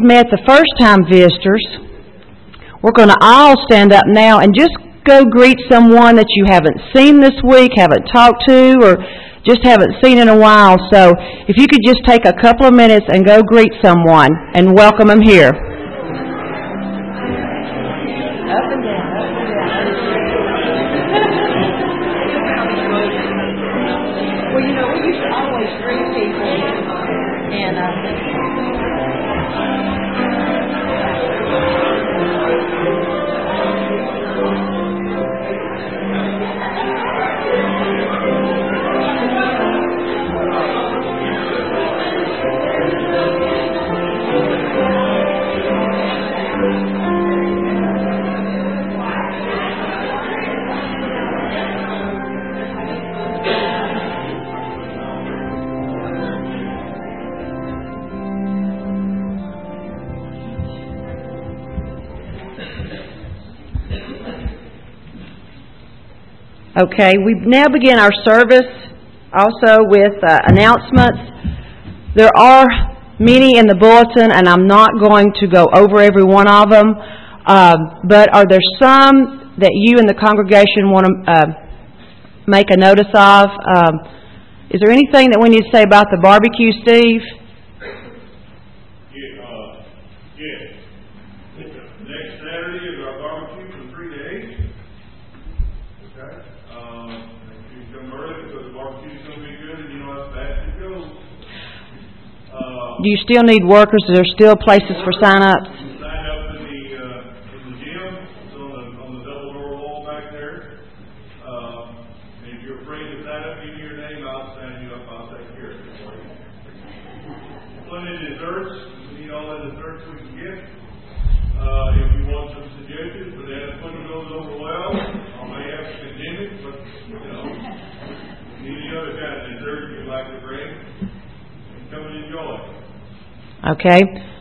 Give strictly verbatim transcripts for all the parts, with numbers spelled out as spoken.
met the first-time visitors, we're going to all stand up now and just go greet someone that you haven't seen this week, haven't talked to, or just haven't seen in a while. So if you could just take a couple of minutes and go greet someone and welcome them here. Up and down, up and down. Well, you know, we used to always greet people, and uh, Okay, we now begin our service also with uh, announcements. There are many in the bulletin, and I'm not going to go over every one of them, uh, but are there some that you in the congregation want to uh, make a notice of? Um, is there anything that we need to say about the barbecue, Steve? Yeah, uh, yeah. Next Saturday is our barbecue from three to eight. Okay. Um, you can come early because the barbecue's going to be good, and you know how fast it goes. Uh, Do you still need workers? Are there still places for sign-ups? You can sign up in the, uh, in the gym. It's on the, on the double door wall back there. Uh, and if you're afraid to sign up, give me your name. I'll sign you up. I'll take care of it for you. Plenty of desserts. We need all the desserts we can get. Uh, if you want some suggestions, but as one goes over well, I may have to condemn it, but, you know, any other kind of dessert you'd like to bring, come and enjoy. Okay.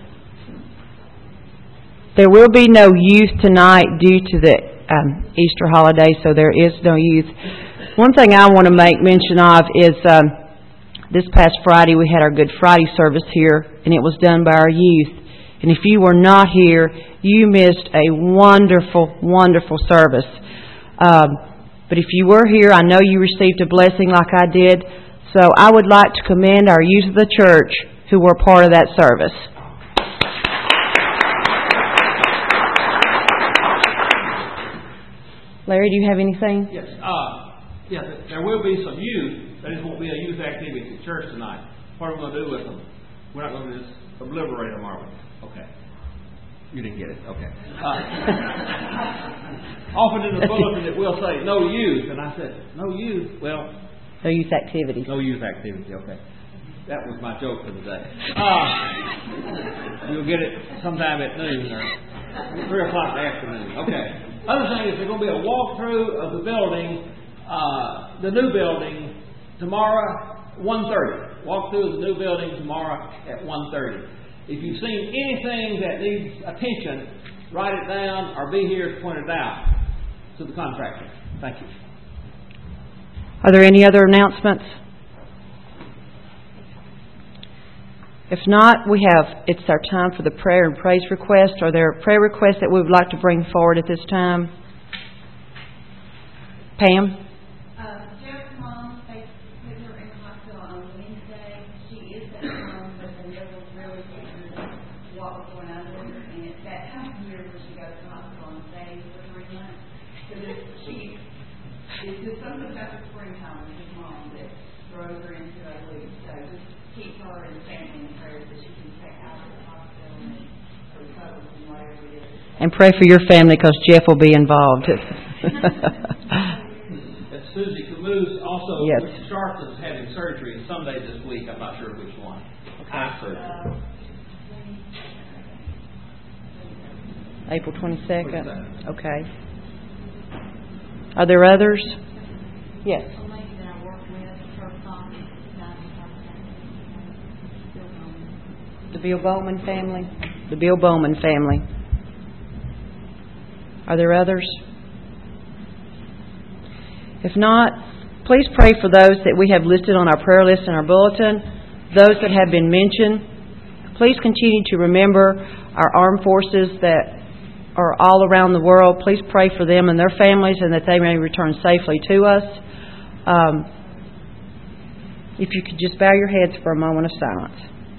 There will be no youth tonight due to the um, Easter holiday, so there is no youth. One thing I want to make mention of is um, this past Friday we had our Good Friday service here, and it was done by our youth. And if you were not here, you missed a wonderful, wonderful service. Um, but if you were here, I know you received a blessing like I did. So I would like to commend our youth of the church who were part of that service. Larry, do you have anything? Yes. Uh, yeah, there will be some youth. There just won't be a youth activity at church tonight. What are we going to do with them? We're not going to just obliterate them, are we? Okay. You didn't get it. Okay. Uh, often in the bulletin it will say, no youth. And I said, no youth? Well... No youth activity. No youth activity, okay. That was my joke for the day. Uh, you'll get it sometime at noon or three o'clock in the afternoon. Okay. Other thing is there's going to be a walkthrough of the building, uh, the new building, tomorrow, one thirty. Walkthrough of the new building tomorrow at one thirty. If you've seen anything that needs attention, write it down or be here to point it out to the contractor. Thank you. Are there any other announcements? If not, we have, it's our time for the prayer and praise request. Are there prayer requests that we would like to bring forward at this time? Pam? Uh, Jeff's mom, they put her in the hospital on Wednesday. She is at home, but the neighbors really figured what was going on with her. And it's that time of year where she goes to the hospital and stays for three months. So this, she, it's just something about the springtime with his mom that throws her into a loop. So just keep her and family in prayer that she can take out of the hospital and recover from whatever it is. And pray for your family because Jeff will be involved. That's Susie Camus. Also, yes. Mister Sharp is having surgery Sunday this week. I'm not sure which one. Eye surgery. April twenty-second. Okay. Are there others? Yes. The Bill Bowman family. The Bill Bowman family. Are there others? If not, please pray for those that we have listed on our prayer list in our bulletin, those that have been mentioned. please continue to remember our armed forces that are all around the world. Please pray for them and their families and that they may return safely to us. Um, if you could just bow your heads for a moment of silence.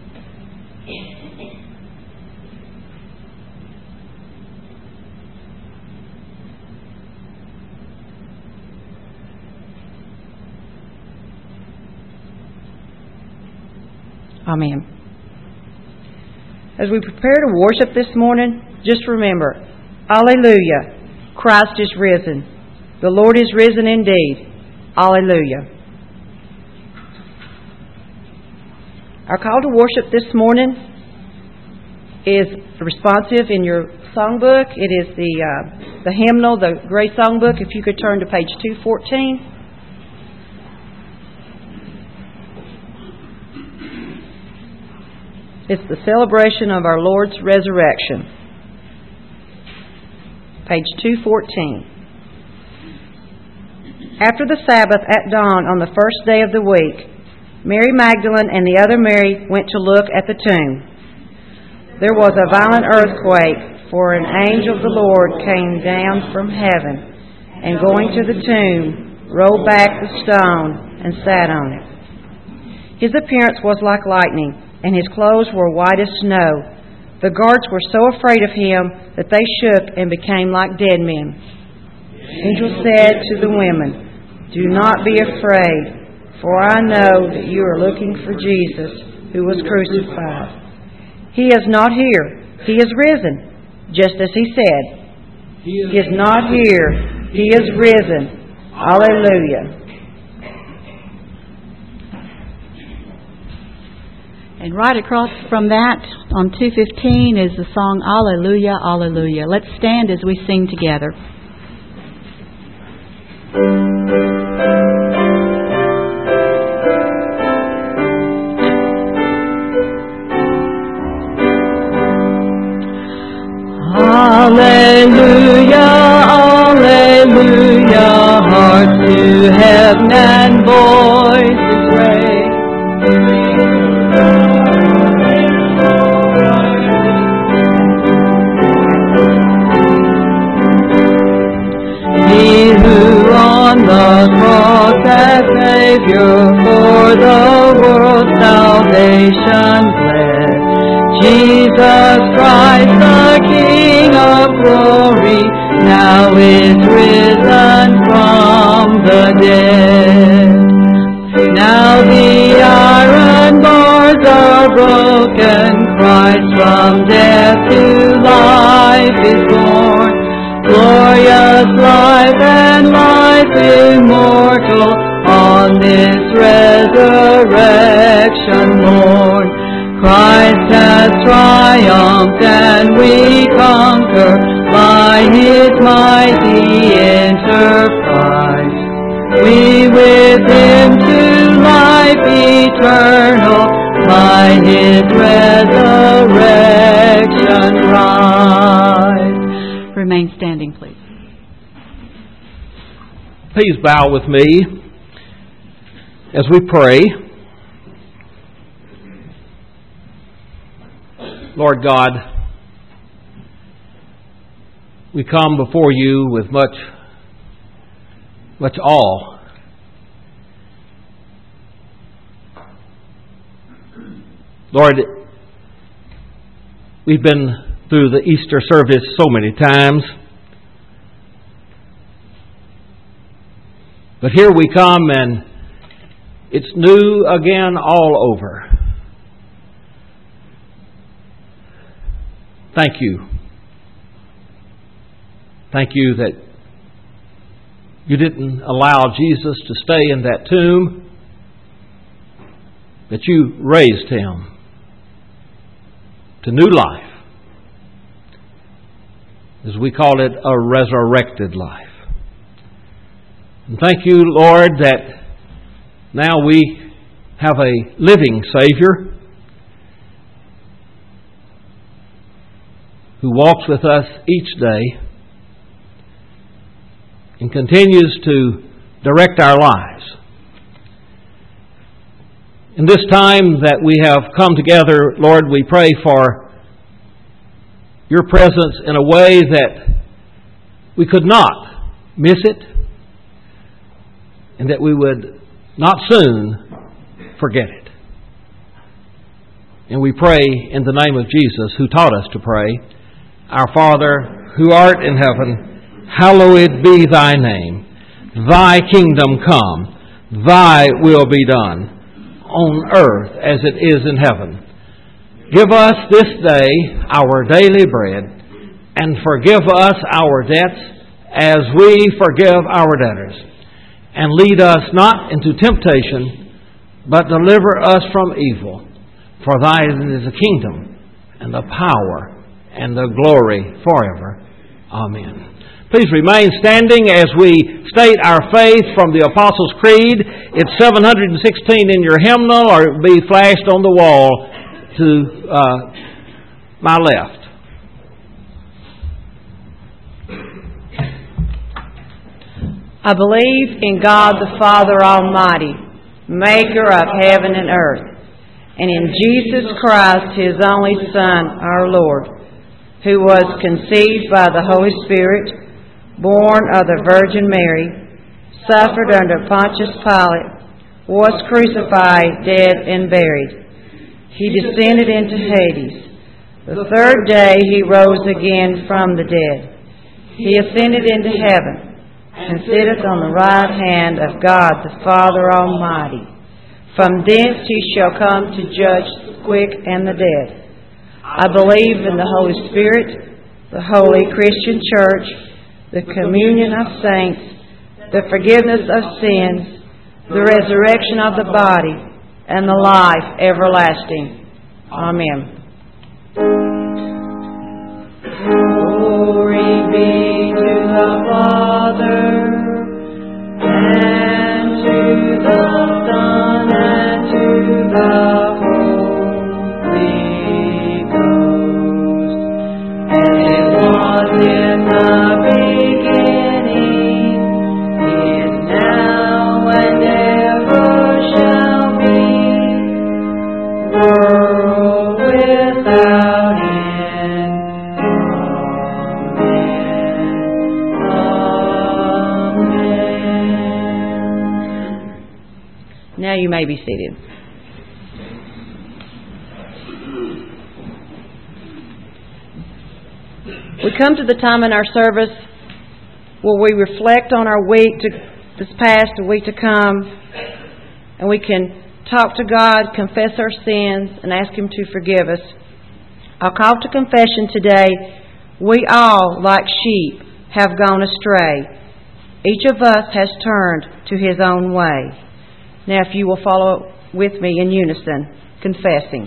Amen. As we prepare to worship this morning, just remember, Alleluia, Christ is risen. The Lord is risen indeed. Alleluia. Our call to worship this morning is responsive in your songbook. It is the uh, the hymnal, the Grace Songbook. If you could turn to page two fourteen. It's the celebration of our Lord's resurrection. Page two fourteen. After the Sabbath at dawn on the first day of the week, Mary Magdalene and the other Mary went to look at the tomb. There was a violent earthquake, for an angel of the Lord came down from heaven, and going to the tomb, rolled back the stone and sat on it. His appearance was like lightning, and his clothes were white as snow. The guards were so afraid of him that they shook and became like dead men. The angel said to the women, "Do not be afraid, for I know that you are looking for Jesus, who was crucified. He is not here. He is risen, just as he said. He is not here. He is risen. Alleluia." And right across from that, on two fifteen, is the song Alleluia, Alleluia. Let's stand as we sing together. Alleluia, Alleluia, hearts to heaven and voices raise. He who on the cross as Savior for the world's salvation bled, Jesus Christ, the King of glory, now is risen from the dead. Now the iron bars are broken, Christ from death to life is born. Glorious life and life immortal on this resurrection morn. Christ has triumphed and we conquer by His mighty enterprise. We with Him to life eternal by His resurrection rise. Remain standing, please. Please bow with me as we pray. Lord God, we come before you with much, much awe. Lord, we've been through the Easter service so many times, but here we come and it's new again all over. Thank you. Thank you that you didn't allow Jesus to stay in that tomb, that you raised Him to new life. As we call it, a resurrected life. And thank you, Lord, that now we have a living Savior who walks with us each day and continues to direct our lives. In this time that we have come together, Lord, we pray for Your presence in a way that we could not miss it, and that we would not soon forget it. And we pray in the name of Jesus, who taught us to pray, Our Father, who art in heaven, hallowed be Thy name. Thy kingdom come, Thy will be done, on earth as it is in heaven. Give us this day our daily bread, and forgive us our debts as we forgive our debtors. And lead us not into temptation, but deliver us from evil. For Thine is the kingdom, and the power, and the glory forever. Amen. Please remain standing as we state our faith from the Apostles' Creed. It's seven hundred sixteen in your hymnal, or it will be flashed on the wall to uh, my left. I believe in God the Father Almighty, maker of heaven and earth, and in Jesus Christ, His only Son, our Lord, who was conceived by the Holy Spirit, born of the Virgin Mary, suffered under Pontius Pilate, was crucified, dead, and buried. He descended into Hades. The third day He rose again from the dead. He ascended into heaven, and sitteth on the right hand of God the Father Almighty. From thence He shall come to judge the quick and the dead. I believe in the Holy Spirit, the holy Christian Church, the communion of saints, the forgiveness of sins, the resurrection of the body, and the life everlasting. Amen. Glory be to the Father, and to the Son, and to the Holy Ghost, as it was in the beginning, is now, and ever shall be, world without end. Now you may be seated. We come to the time in our service where we reflect on our week to, this past, a week to come, and we can talk to God, confess our sins, and ask Him to forgive us. Our call to confession today: we all, like sheep, have gone astray. Each of us has turned to his own way. Now, if you will follow with me in unison, confessing.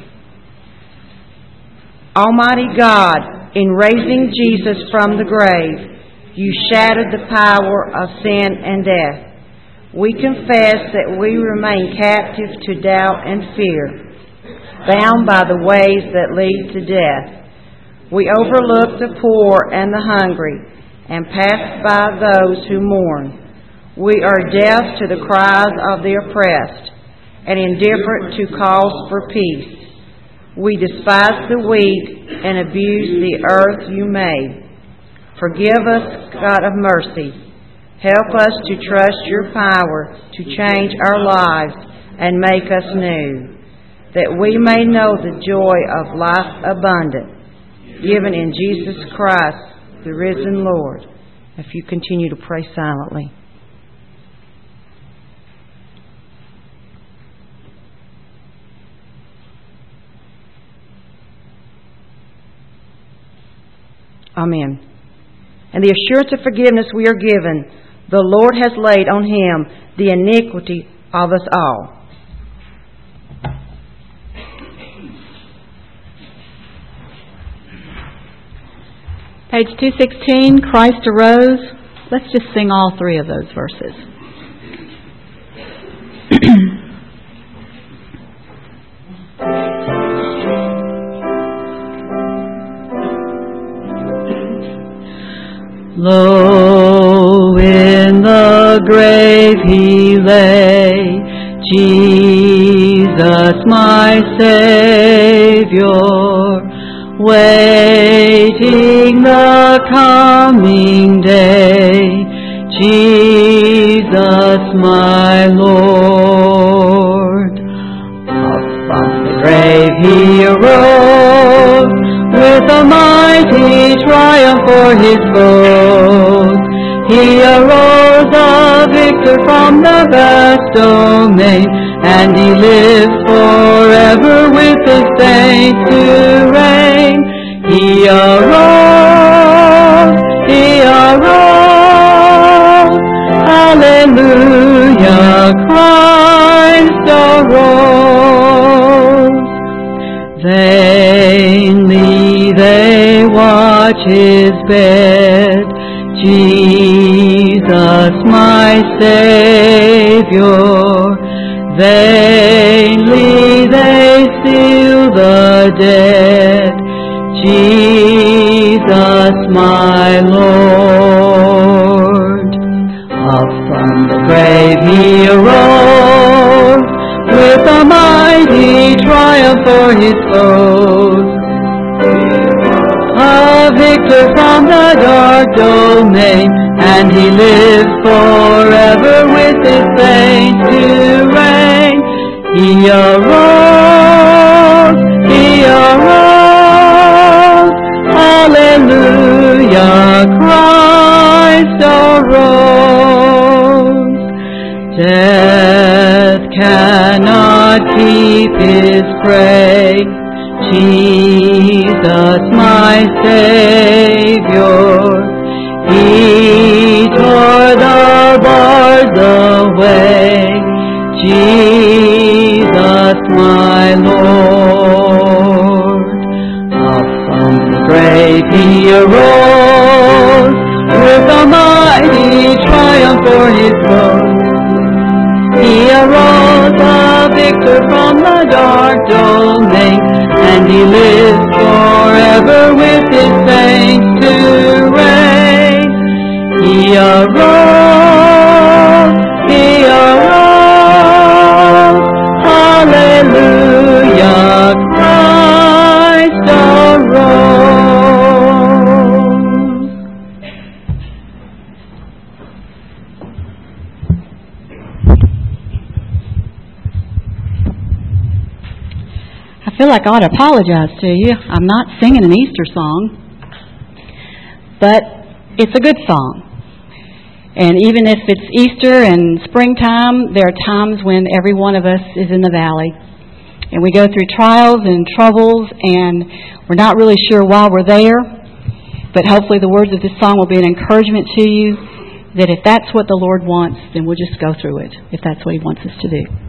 Almighty God, in raising Jesus from the grave, You shattered the power of sin and death. We confess that we remain captive to doubt and fear, bound by the ways that lead to death. We overlook the poor and the hungry, and pass by those who mourn. We are deaf to the cries of the oppressed, and indifferent to calls for peace. We despise the weak and abuse the earth You made. Forgive us, God of mercy. Help us to trust Your power to change our lives and make us new, that we may know the joy of life abundant, given in Jesus Christ, the risen Lord. If you continue to pray silently. Amen. And the assurance of forgiveness we are given, the Lord has laid on Him the iniquity of us all. Page two sixteen, Christ arose. Let's just sing all three of those verses. Lo, in the grave He lay, Jesus Jesus, my Savior, waiting the coming day. Jesus, my Lord. Up from the grave He arose, with a mighty triumph for His foes. He arose a victor from the vast domain, and He lives forever with the saints to reign. He arose, He arose, hallelujah, Christ arose. Vainly they watch His bed, Jesus, my Savior. Vainly they seal the dead, Jesus, my Lord. Up from the grave He arose, with a mighty triumph for His foes. A victor from the dark domain, and He lives forever with His saints to reign. He arose, He arose, hallelujah, Christ arose. Death cannot keep His prey, Jesus, my Savior. He tore the bars away, Jesus, my Lord. Up from the grave He arose, with a mighty triumph for His foes. He arose a victor from the dark domain, and He lives forever with His saints to reign. He arose, He arose, hallelujah, Christ arose. I feel like I ought to apologize to you. I'm not singing an Easter song, but it's a good song. And even if it's Easter and springtime, there are times when every one of us is in the valley. And we go through trials and troubles, and we're not really sure why we're there. But hopefully the words of this song will be an encouragement to you that if that's what the Lord wants, then we'll just go through it, if that's what He wants us to do.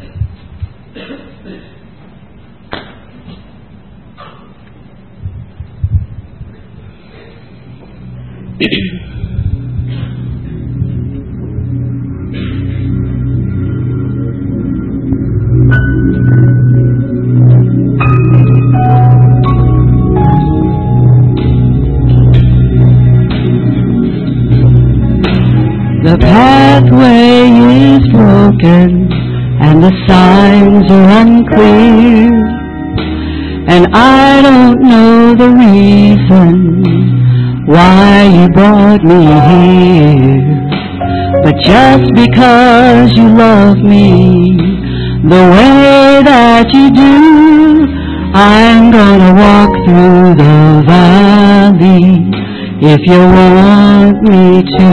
The pathway is broken and the signs are unclear, and I don't know the reason why you brought me here. But just because you love me the way that you do, I'm gonna walk through the valley if you want me to.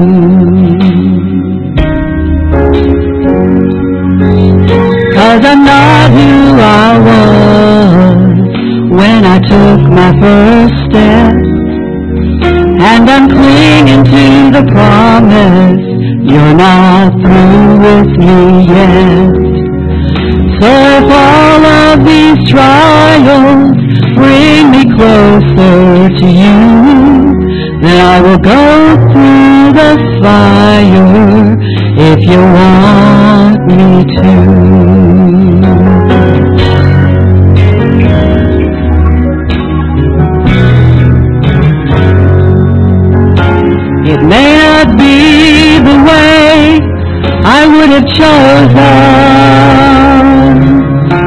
Cause I'm not who I was when I took my first step, and I'm clinging to the promise you're not through with me yet. So if all of these trials bring me closer to you, then I will go through the fire if you want me to. It may not be the way I would have chosen,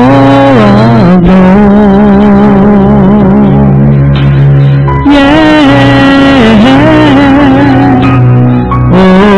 alone. Yeah. Oh.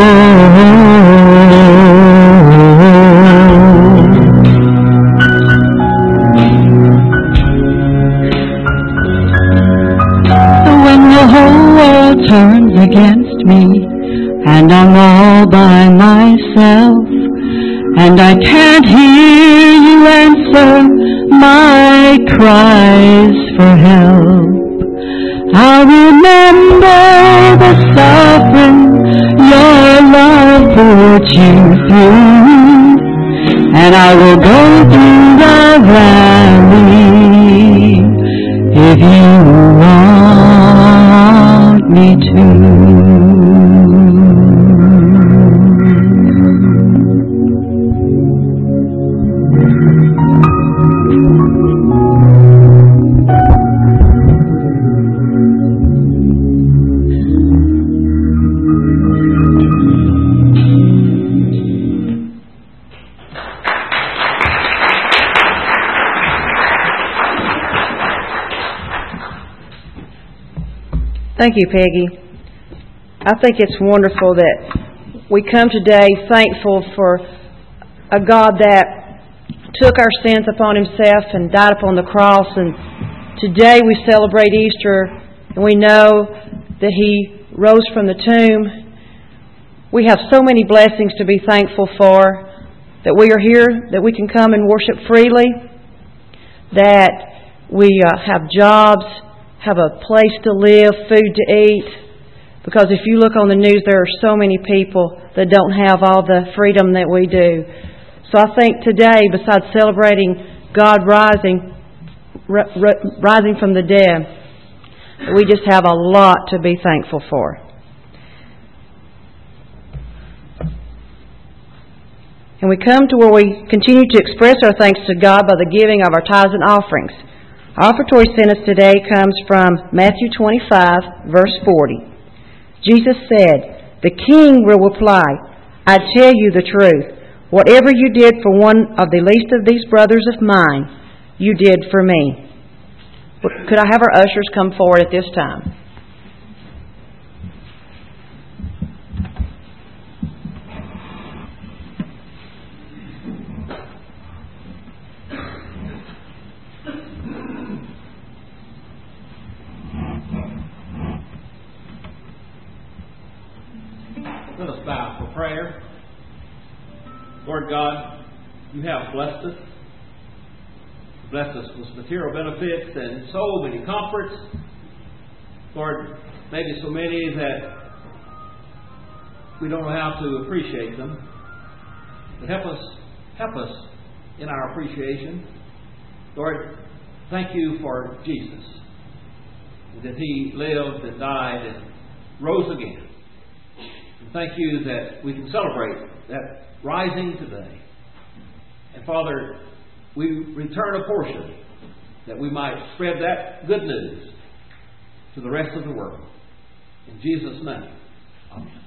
When the whole world turns against me, and I'm all by myself, and I can't hear you answer my cries for help, I'll remember the suffering your love brought you through, and I will go through the valley if you want me to. Thank you, Peggy. I think it's wonderful that we come today thankful for a God that took our sins upon Himself and died upon the cross. And today we celebrate Easter, and we know that He rose from the tomb. We have so many blessings to be thankful for, that we are here, that we can come and worship freely, that we uh, have jobs, have a place to live, food to eat. Because if you look on the news, there are so many people that don't have all the freedom that we do. So I think today, besides celebrating God rising, r- r- rising from the dead, we just have a lot to be thankful for. And we come to where we continue to express our thanks to God by the giving of our tithes and offerings. Our offertory sentence today comes from Matthew twenty-five, verse forty. Jesus said, "The king will reply, I tell you the truth. Whatever you did for one of the least of these brothers of mine, you did for me." Could I have our ushers come forward at this time? Let us bow for prayer. Lord God, You have blessed us. Blessed us with material benefits and so many comforts. Lord, maybe so many that we don't know how to appreciate them. But help us, help us in our appreciation. Lord, thank You for Jesus, that He lived and died and rose again. And thank You that we can celebrate that rising today. And Father, we return a portion that we might spread that good news to the rest of the world. In Jesus' name, amen.